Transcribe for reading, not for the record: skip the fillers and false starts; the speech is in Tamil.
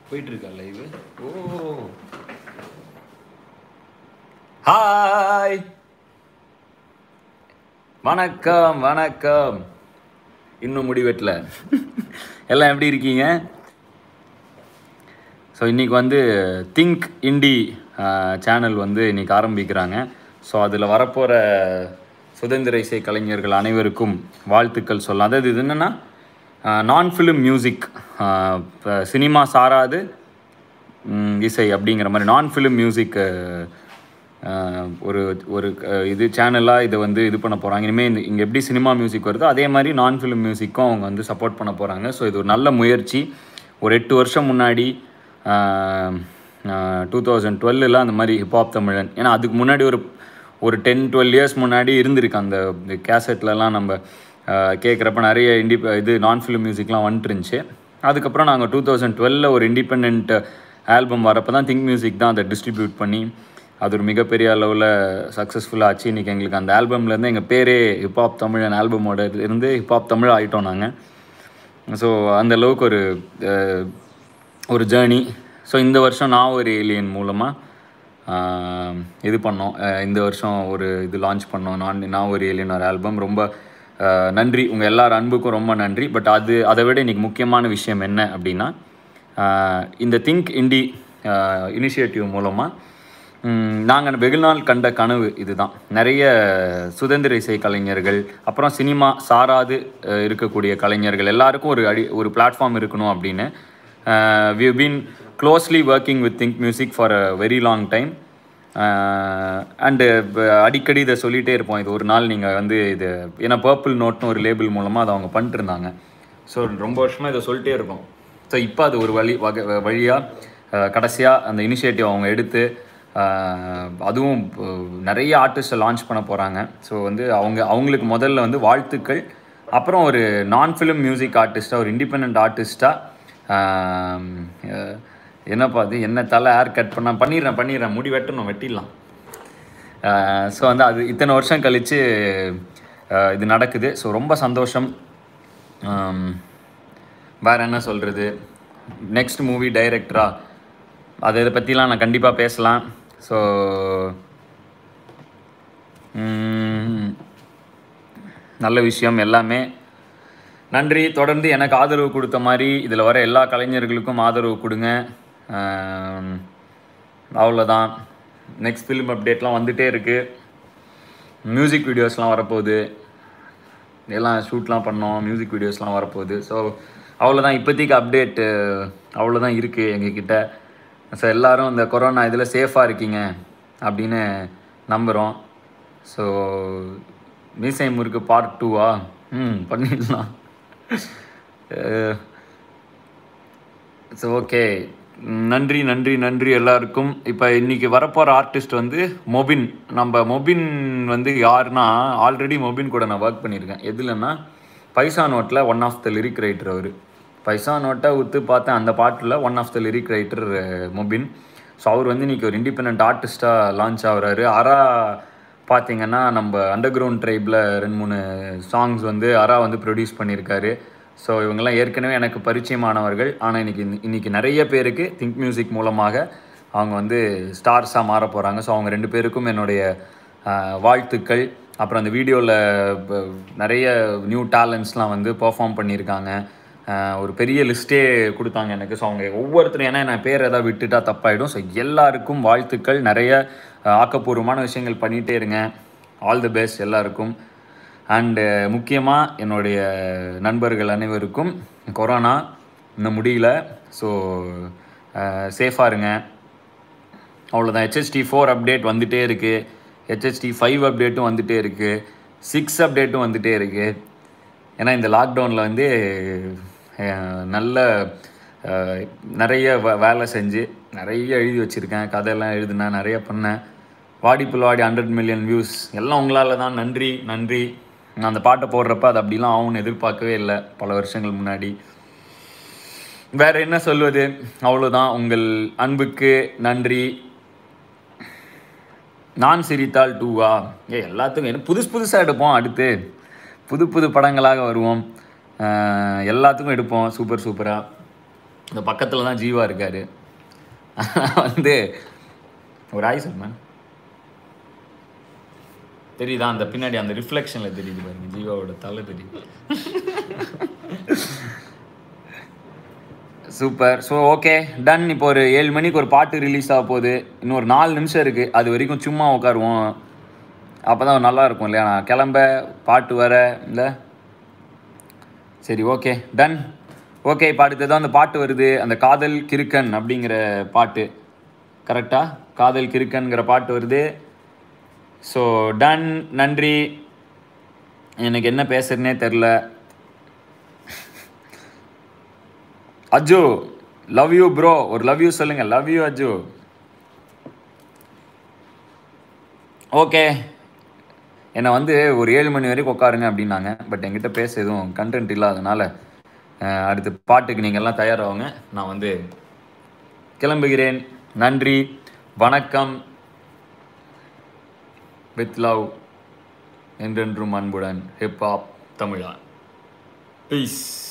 போயிட்டு இருக்கா லைவ்? ஓ ஹாய், வணக்கம் வணக்கம். இன்னும் முடிவெட்டல. எல்லாம் எப்படி இருக்கீங்க? ஸோ இன்றைக்கி வந்து திங்க் இண்டி சேனல் வந்து இன்றைக்கி ஆரம்பிக்கிறாங்க. ஸோ அதில் வரப்போகிற சுதந்திர இசை கலைஞர்கள் அனைவருக்கும் வாழ்த்துக்கள் சொல்லலாம். அதாவது இது என்னென்னா நான் ஃபிலிம் மியூசிக், சினிமா சாராது இசை அப்படிங்கிற மாதிரி நான் ஃபிலிம் மியூசிக் ஒரு ஒரு இது சேனலாக இதை வந்து இது பண்ண போகிறாங்க. இனிமேல் இங்கே எப்படி சினிமா மியூசிக் வருதோ அதே மாதிரி நான் ஃபிலிம் மியூசிக்கும் அவங்க வந்து சப்போர்ட் பண்ண போகிறாங்க. ஸோ இது ஒரு நல்ல முயற்சி. ஒரு 8 வருஷம் முன்னாடி 2012 அந்த மாதிரி ஹிப்ஹாப் தமிழன், ஏன்னா அதுக்கு முன்னாடி ஒரு 10-12 இயர்ஸ் முன்னாடி இருந்திருக்கு. அந்த கேசட்லலாம் நம்ம கேட்குறப்ப நிறைய இது நான் ஃபிலிம் மியூசிக்லாம் வந்துட்டு இருந்துச்சு. அதுக்கப்புறம் நாங்கள் 2012 ஒரு இண்டிபெண்ட் ஆல்பம் வரப்போ தான் திங்க் மியூசிக் தான் அதை டிஸ்ட்ரிபியூட் பண்ணி அது ஒரு மிகப்பெரிய அளவில் சக்ஸஸ்ஃபுல்லாக ஆச்சு. இன்றைக்கி எங்களுக்கு அந்த ஆல்பம்லேருந்து எங்கள் பேரே ஹிப்ஹாப் தமிழன் ஆல்பமோட இருந்து ஹிப்ஹாப் தமிழ் ஆகிட்டோம் நாங்கள். ஸோ அந்தளவுக்கு ஒரு ஜேர்னி. ஸோ இந்த வருஷம் நான் ஒரு ஏலியன் மூலமாக இது பண்ணோம். இந்த வருஷம் ஒரு இது லான்ச் பண்ணோம். நான் ஒரு ஏலியன் ஒரு ஆல்பம். ரொம்ப நன்றி, உங்கள் எல்லார் அன்புக்கும் ரொம்ப நன்றி. பட் அதை விட இன்றைக்கி முக்கியமான விஷயம் என்ன அப்படின்னா, இந்த திங்க் இண்டி இனிஷியேட்டிவ் மூலமாக நாங்கள் வெகு நாள் கண்ட கனவு இதுதான். நிறைய சுதந்திர இசை கலைஞர்கள், அப்புறம் சினிமா சாராது இருக்கக்கூடிய கலைஞர்கள் எல்லாருக்கும் ஒரு பிளாட்ஃபார்ம் இருக்கணும் அப்படின்னு we have been closely working with Think Music for a very long time. And அடிக்கடி இதை சொல்லிகிட்டே இருப்போம். இது ஒரு நாள் நீங்கள் வந்து இது, ஏன்னா பர்பிள் நோட்னு ஒரு லேபிள் மூலமாக அதை அவங்க பண்ணிட்டு இருந்தாங்க. ஸோ ரொம்ப வருஷமாக இதை சொல்லிட்டே இருக்கோம். ஸோ இப்போ அது ஒரு வழியாக கடைசியாக அந்த இனிஷியேட்டிவ் அவங்க எடுத்து அதுவும் நிறைய ஆர்டிஸ்ட்டை லான்ச் பண்ண போகிறாங்க. ஸோ வந்து அவங்களுக்கு முதல்ல வந்து வாழ்த்துக்கள். அப்புறம் ஒரு நான் ஃபிலிம் மியூசிக் ஆர்டிஸ்ட்டாக, ஒரு இண்டிபெண்ட் ஆர்டிஸ்ட்டாக, என்னப்பா அது என்ன தலை ஹேர் கட் பண்ணிடுறேன் முடி வெட்டிடலாம். ஸோ வந்து அது இத்தனை வருஷம் கழித்து இது நடக்குது. ஸோ ரொம்ப சந்தோஷம். வேறு என்ன சொல்கிறது, நெக்ஸ்ட் மூவி டைரக்டரா அதை பற்றிலாம் நான் கண்டிப்பாக பேசலாம். ஸோ நல்ல விஷயம் எல்லாமே. நன்றி. தொடர்ந்து எனக்கு ஆதரவு கொடுத்த மாதிரி இதில் வர எல்லா கலைஞர்களுக்கும் ஆதரவு கொடுங்க. அவ்வளோதான். நெக்ஸ்ட் ஃபிலிம் அப்டேட்லாம் வந்துகிட்டே இருக்குது. மியூசிக் வீடியோஸ்லாம் வரப்போகுது. எல்லாம் ஷூட்லாம் பண்ணோம், மியூசிக் வீடியோஸ்லாம் வரப்போகுது. ஸோ அவ்வளோதான், இப்போதைக்கு அப்டேட்டு அவ்வளோதான் இருக்குது எங்ககிட்ட. ஸோ எல்லோரும் இந்த கொரோனா இதில் சேஃபாக இருக்கீங்க அப்படின்னு நம்புகிறோம். ஸோ மீசை முறுக்கு பார்ட் 2வா பண்ணிடலாம். ஸோ ஓகே, நன்றி எல்லாருக்கும். இப்போ இன்றைக்கி வரப்போகிற ஆர்டிஸ்ட் வந்து மொபின். மொபின் வந்து யாருன்னா, ஆல்ரெடி மொபின் கூட நான் ஒர்க் பண்ணியிருக்கேன். எதுலன்னா பைசா நோட்டில் one of the lyric writer. அவர் பைசா நோட்டை உத்து பார்த்தேன், அந்த பாட்டில் one of the lyric writer Mobin. So அவர் வந்து இன்றைக்கி ஒரு இண்டிபெண்ட் ஆர்டிஸ்ட்டாக லான்ச் ஆகிறாரு. அரா பார்த்திங்கன்னா நம்ம அண்டர் கிரவுண்ட் ட்ரைபில் 2-3 சாங்ஸ் வந்து அரா வந்து ப்ரொடியூஸ் பண்ணியிருக்காரு. ஸோ இவங்கெல்லாம் ஏற்கனவே எனக்கு பரிச்சயமானவர்கள். ஆனால் இன்றைக்கி நிறைய பேருக்கு திங்க் மியூசிக் மூலமாக அவங்க வந்து ஸ்டார்ஸாக மாற போகிறாங்க. ஸோ அவங்க 2 பேருக்கும் என்னுடைய வாழ்த்துக்கள். அப்புறம் அந்த வீடியோவில் நிறைய நியூ டேலண்ட்ஸ்லாம் வந்து பர்ஃபார்ம் பண்ணியிருக்காங்க. ஒரு பெரிய லிஸ்ட்டே கொடுத்தாங்க எனக்கு. ஸோ அவங்க ஒவ்வொருத்தரும், ஏன்னா நான் பேர் எதாவது விட்டுட்டா தப்பாயிடும். ஸோ எல்லாருக்கும் வாழ்த்துக்கள். நிறைய ஆக்கப்பூர்வமான விஷயங்கள் பண்ணிகிட்டே இருங்க. ஆல் தி பெஸ்ட் எல்லாருக்கும். அண்டு முக்கியமாக என்னுடைய நண்பர்கள் அனைவருக்கும், கொரோனா இன்னும் முடியல. ஸோ சேஃபாக இருங்க. அவ்வளோதான். HHT4 அப்டேட் வந்துகிட்டே இருக்குது. HHT5 அப்டேட்டும் வந்துகிட்டே இருக்குது. 6 அப்டேட்டும் வந்துகிட்டே இருக்குது. ஏன்னா இந்த லாக்டவுனில் வந்து நல்ல நிறைய வேலை செஞ்சு நிறைய எழுதி வச்சுருக்கேன். கதையெல்லாம் எழுதுனேன், நிறைய பண்ணேன். வாடிப்புல்வாடி 100 மில்லியன் வியூஸ் எல்லாம் உங்களால் தான். நன்றி. நான் அந்த பாட்டை போடுறப்ப அது அப்படிலாம் ஆகும்னு எதிர்பார்க்கவே இல்லை, பல வருஷங்கள் முன்னாடி. வேறு என்ன சொல்வது, அவ்வளோதான். உங்கள் அன்புக்கு நன்றி. நான் சிரித்தால் 2வா? எல்லாத்துக்கும் என்ன புதுசாக எடுப்போம். அடுத்து புது படங்களாக வருவோம். எல்லாத்துக்கும் எடுப்போம் சூப்பராக. இந்த பக்கத்தில் தான் ஜீவா இருக்கார். வந்து ஒரு ஆய் சொல் மேம். தெரியுதா அந்த பின்னாடி அந்த ரிஃப்ளெக்ஷனில் தெரியுது பாருங்க, ஜீவாவோட தலை தெரியுது. சூப்பர். So okay done. இப்போ ஒரு 7 மணிக்கு ஒரு பாட்டு ரிலீஸ் ஆக போகுது. இன்னும் ஒரு 4 நிமிஷம் இருக்குது. அது வரைக்கும் சும்மா உட்காருவோம். அப்போ தான் நல்லாயிருக்கும் இல்லையா? நான் கிளம்ப பாட்டு வர இல்லை. சரி ஓகே டன். ஓகே இப்போ அடுத்ததான் அந்த பாட்டு வருது, அந்த காதல் கிறுக்கன் அப்படிங்கிற பாட்டு. கரெக்டாக காதல் கிறுக்கன்கிற பாட்டு வருது. So done. நன்றி. எனக்கு என்ன பேசுறதுனே தெரில. Aju love you bro. ஒரு லவ் யூ சொல்லுங்கள். Love you Aju. ஓகே என்னை வந்து ஒரு 7 மணி வரைக்கும் உட்காருங்க அப்படின்னாங்க. பட் என்கிட்ட பேச எதுவும் கண்டென்ட் இல்லாதனால அடுத்த பாட்டுக்கு நீங்கள் எல்லாம் தயாராகுங்க. நான் வந்து கிளம்புகிறேன். நன்றி, வணக்கம். வித் லவ், என்றென்றும் அன்புடன், ஹிப்ஹாப் தமிழா. பீஸ்.